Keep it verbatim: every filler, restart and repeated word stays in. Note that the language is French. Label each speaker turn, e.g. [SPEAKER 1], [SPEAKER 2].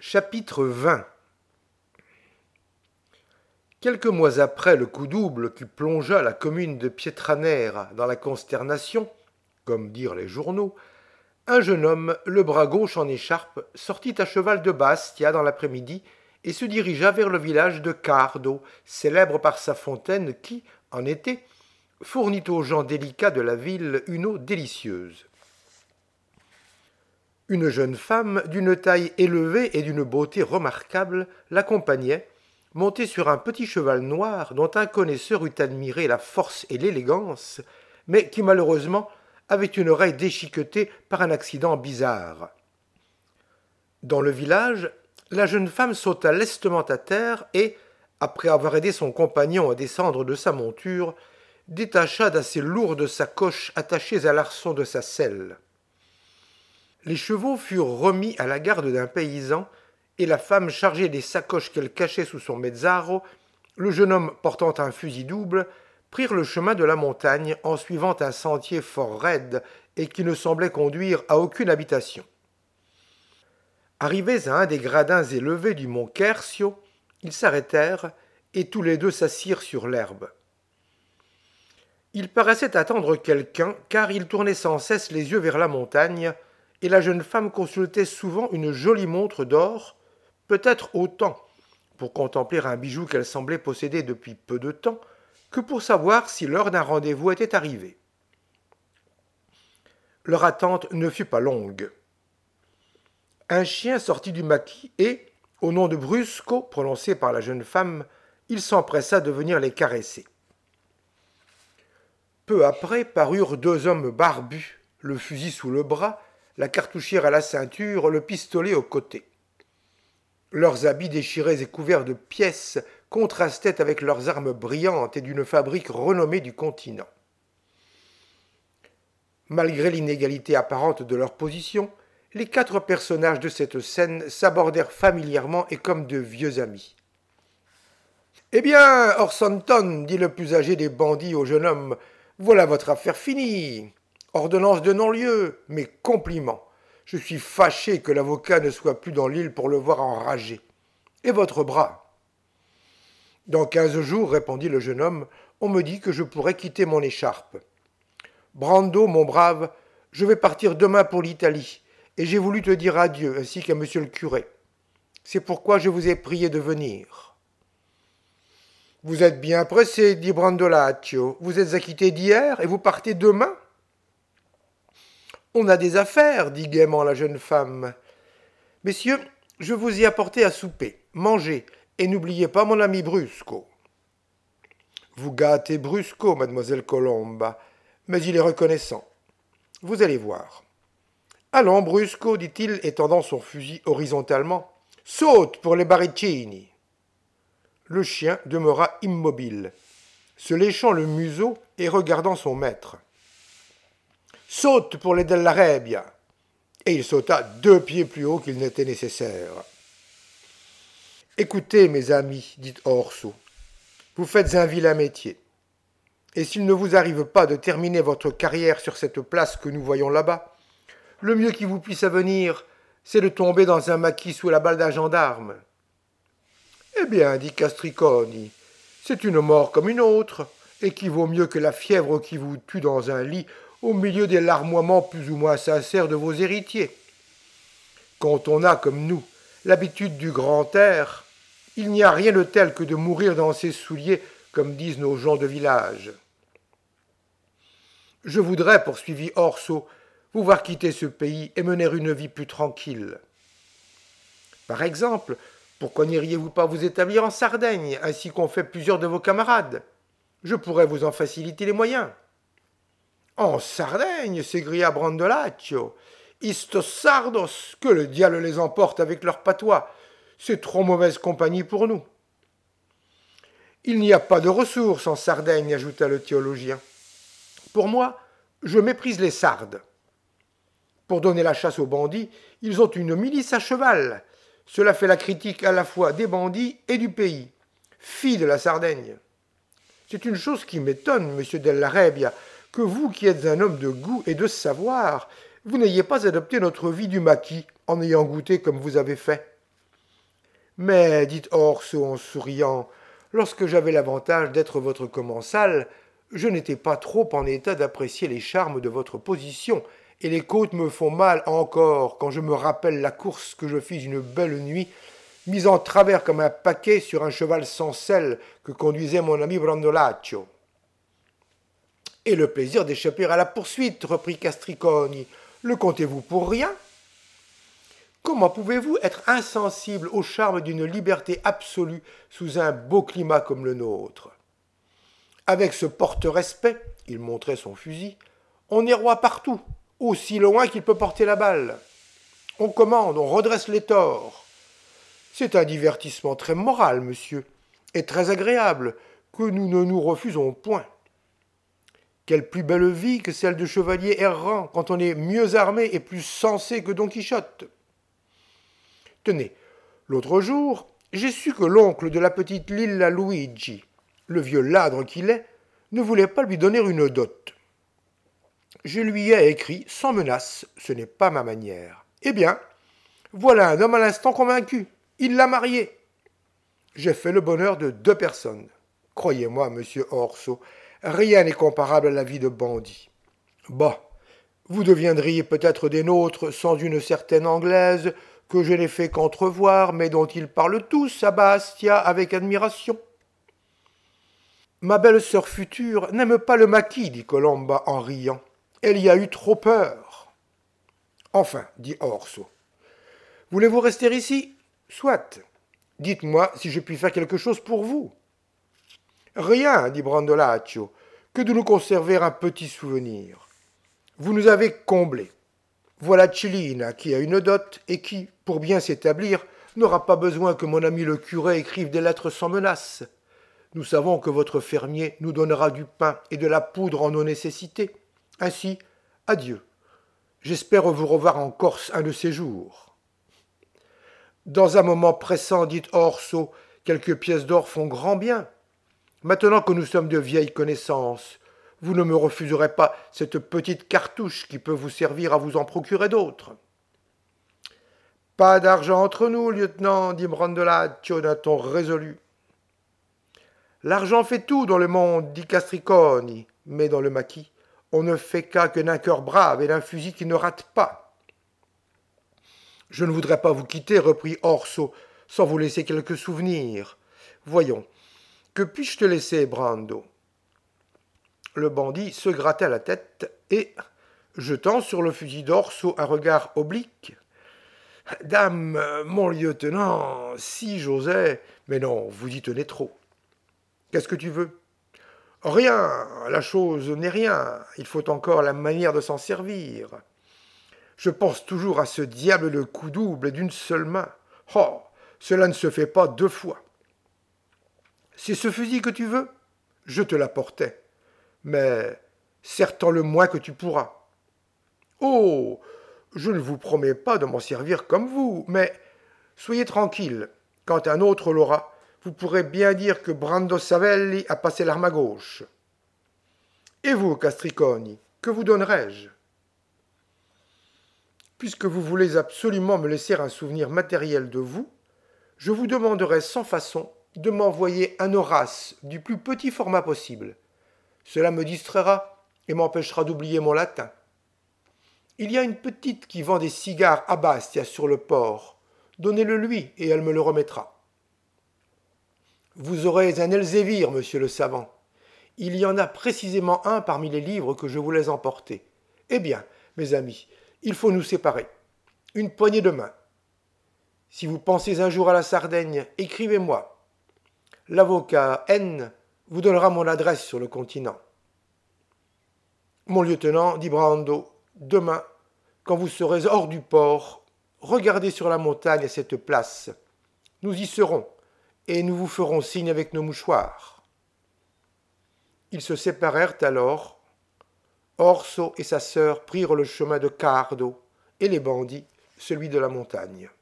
[SPEAKER 1] Chapitre vingt. Quelques mois après le coup double qui plongea la commune de Pietranera dans la consternation, comme dirent les journaux, un jeune homme, le bras gauche en écharpe, sortit à cheval de Bastia dans l'après-midi et se dirigea vers le village de Cardo, célèbre par sa fontaine qui, en été, fournit aux gens délicats de la ville une eau délicieuse. Une jeune femme d'une taille élevée et d'une beauté remarquable l'accompagnait, montée sur un petit cheval noir dont un connaisseur eût admiré la force et l'élégance, mais qui malheureusement avait une oreille déchiquetée par un accident bizarre. Dans le village, la jeune femme sauta lestement à terre et, après avoir aidé son compagnon à descendre de sa monture, détacha d'assez lourdes sacoches attachées à l'arçon de sa selle. Les chevaux furent remis à la garde d'un paysan, et la femme chargée des sacoches qu'elle cachait sous son mezzaro, le jeune homme portant un fusil double, prirent le chemin de la montagne en suivant un sentier fort raide et qui ne semblait conduire à aucune habitation. Arrivés à un des gradins élevés du mont Quercio, ils s'arrêtèrent et tous les deux s'assirent sur l'herbe. Ils paraissaient attendre quelqu'un, car ils tournaient sans cesse les yeux vers la montagne, et la jeune femme consultait souvent une jolie montre d'or, peut-être autant pour contempler un bijou qu'elle semblait posséder depuis peu de temps, que pour savoir si l'heure d'un rendez-vous était arrivée. Leur attente ne fut pas longue. Un chien sortit du maquis et, au nom de Brusco prononcé par la jeune femme, il s'empressa de venir les caresser. Peu après parurent deux hommes barbus, le fusil sous le bras, la cartouchière à la ceinture, le pistolet au côté. Leurs habits déchirés et couverts de pièces contrastaient avec leurs armes brillantes et d'une fabrique renommée du continent. Malgré l'inégalité apparente de leur position, les quatre personnages de cette scène s'abordèrent familièrement et comme de vieux amis. « Eh bien, Orsanton, dit le plus âgé des bandits au jeune homme, voilà votre affaire finie. Ordonnance de non-lieu, mes compliments. Je suis fâché que l'avocat ne soit plus dans l'île pour le voir enragé. Et votre bras ? Dans quinze jours, répondit le jeune homme, on me dit que je pourrais quitter mon écharpe. Brando, mon brave, je vais partir demain pour l'Italie, et j'ai voulu te dire adieu, ainsi qu'à monsieur le curé. C'est pourquoi je vous ai prié de venir. Vous êtes bien pressé, dit Brandolaccio. Vous êtes acquitté d'hier et vous partez demain ? On a des affaires, dit gaiement la jeune femme. Messieurs, je vous ai apporté à souper. Mangez, et n'oubliez pas mon ami Brusco. Vous gâtez Brusco, mademoiselle Colomba, mais il est reconnaissant. Vous allez voir. Allons, Brusco, dit-il, étendant son fusil horizontalement. Saute pour les Barricini. Le chien demeura immobile, se léchant le museau et regardant son maître. Saute pour les Della Rebbia. Et il sauta deux pieds plus haut qu'il n'était nécessaire. Écoutez, mes amis, dit Orso, vous faites un vilain métier. Et s'il ne vous arrive pas de terminer votre carrière sur cette place que nous voyons là-bas, le mieux qui vous puisse avenir, c'est de tomber dans un maquis sous la balle d'un gendarme. Eh bien, dit Castriconi, c'est une mort comme une autre, et qui vaut mieux que la fièvre qui vous tue dans un lit au milieu des larmoiements plus ou moins sincères de vos héritiers. Quand on a, comme nous, l'habitude du grand air, il n'y a rien de tel que de mourir dans ses souliers, comme disent nos gens de village. Je voudrais, poursuivit Orso, vous voir quitter ce pays et mener une vie plus tranquille. Par exemple, pourquoi n'iriez-vous pas vous établir en Sardaigne, ainsi qu'ont fait plusieurs de vos camarades ? Je pourrais vous en faciliter les moyens. En Sardaigne, s'égria Brandolaccio. Istos sardos, que le diable les emporte avec leur patois. C'est trop mauvaise compagnie pour nous. Il n'y a pas de ressources en Sardaigne, ajouta le théologien. Pour moi, je méprise les Sardes. Pour donner la chasse aux bandits, ils ont une milice à cheval. Cela fait la critique à la fois des bandits et du pays. Fi de la Sardaigne. C'est une chose qui m'étonne, monsieur Della Rebbia, que vous, qui êtes un homme de goût et de savoir, vous n'ayez pas adopté notre vie du maquis en ayant goûté comme vous avez fait. Mais, dit Orso en souriant, lorsque j'avais l'avantage d'être votre commensal, je n'étais pas trop en état d'apprécier les charmes de votre position, et les côtes me font mal encore quand je me rappelle la course que je fis une belle nuit, mise en travers comme un paquet sur un cheval sans selle que conduisait mon ami Brandolaccio. Et le plaisir d'échapper à la poursuite, reprit Castriconi, le comptez-vous pour rien? Comment pouvez-vous être insensible au charme d'une liberté absolue sous un beau climat comme le nôtre? Avec ce porte-respect, il montrait son fusil, on est roi partout, aussi loin qu'il peut porter la balle. On commande, on redresse les torts. C'est un divertissement très moral, monsieur, et très agréable, que nous ne nous refusons point. Quelle plus belle vie que celle de chevalier errant, quand on est mieux armé et plus sensé que Don Quichotte. Tenez, l'autre jour, j'ai su que l'oncle de la petite Lilla Luigi, le vieux ladre qu'il est, ne voulait pas lui donner une dot. Je lui ai écrit sans menace, ce n'est pas ma manière. Eh bien, voilà un homme à l'instant convaincu. Il l'a marié. J'ai fait le bonheur de deux personnes. Croyez-moi, monsieur Orso, rien n'est comparable à la vie de bandit. Bah, vous deviendriez peut-être des nôtres sans une certaine Anglaise que je n'ai fait qu'entrevoir, mais dont ils parlent tous à Bastia avec admiration. Ma belle-sœur future n'aime pas le maquis, dit Colomba en riant. Elle y a eu trop peur. Enfin, dit Orso, voulez-vous rester ici? Soit. Dites-moi si je puis faire quelque chose pour vous. Rien, dit Brandolaccio, que de nous conserver un petit souvenir. Vous nous avez comblés. Voilà Cellina qui a une dot et qui, pour bien s'établir, n'aura pas besoin que mon ami le curé écrive des lettres sans menace. Nous savons que votre fermier nous donnera du pain et de la poudre en nos nécessités. Ainsi, adieu. J'espère vous revoir en Corse un de ces jours. Dans un moment pressant, dit Orso, quelques pièces d'or font grand bien. Maintenant que nous sommes de vieilles connaissances, vous ne me refuserez pas cette petite cartouche qui peut vous servir à vous en procurer d'autres. Pas d'argent entre nous, lieutenant, dit Brandolaccio d'un ton résolu. L'argent fait tout dans le monde, dit Castriconi, mais dans le maquis, on ne fait qu'à que d'un cœur brave et d'un fusil qui ne rate pas. Je ne voudrais pas vous quitter, reprit Orso, sans vous laisser quelques souvenirs. Voyons, que puis-je te laisser, Brando? Le bandit se gratta la tête et, jetant sur le fusil d'Orso un regard oblique, « Dame, mon lieutenant, si j'osais… Mais non, vous y tenez trop. Qu'est-ce que tu veux? Rien, la chose n'est rien, il faut encore la manière de s'en servir. Je pense toujours à ce diable de coup double et d'une seule main. Oh, cela ne se fait pas deux fois. C'est ce fusil que tu veux? Je te l'apportais. Mais serre-t'en le moins que tu pourras. Oh, je ne vous promets pas de m'en servir comme vous, mais soyez tranquille, quand un autre l'aura, vous pourrez bien dire que Brando Savelli a passé l'arme à gauche. Et vous, Castriconi, que vous donnerais-je? Puisque vous voulez absolument me laisser un souvenir matériel de vous, je vous demanderai sans façon de m'envoyer un Horace du plus petit format possible. Cela me distraira et m'empêchera d'oublier mon latin. Il y a une petite qui vend des cigares à Bastia sur le port. Donnez-le lui et elle me le remettra. Vous aurez un Elzévir, monsieur le savant. Il y en a précisément un parmi les livres que je voulais emporter. Eh bien, mes amis, il faut nous séparer. Une poignée de main. Si vous pensez un jour à la Sardaigne, écrivez-moi. L'avocat N vous donnera mon adresse sur le continent. Mon lieutenant, dit Brando, demain, quand vous serez hors du port, regardez sur la montagne à cette place. Nous y serons, et nous vous ferons signe avec nos mouchoirs. Ils se séparèrent alors. Orso et sa sœur prirent le chemin de Cardo, et les bandits celui de la montagne.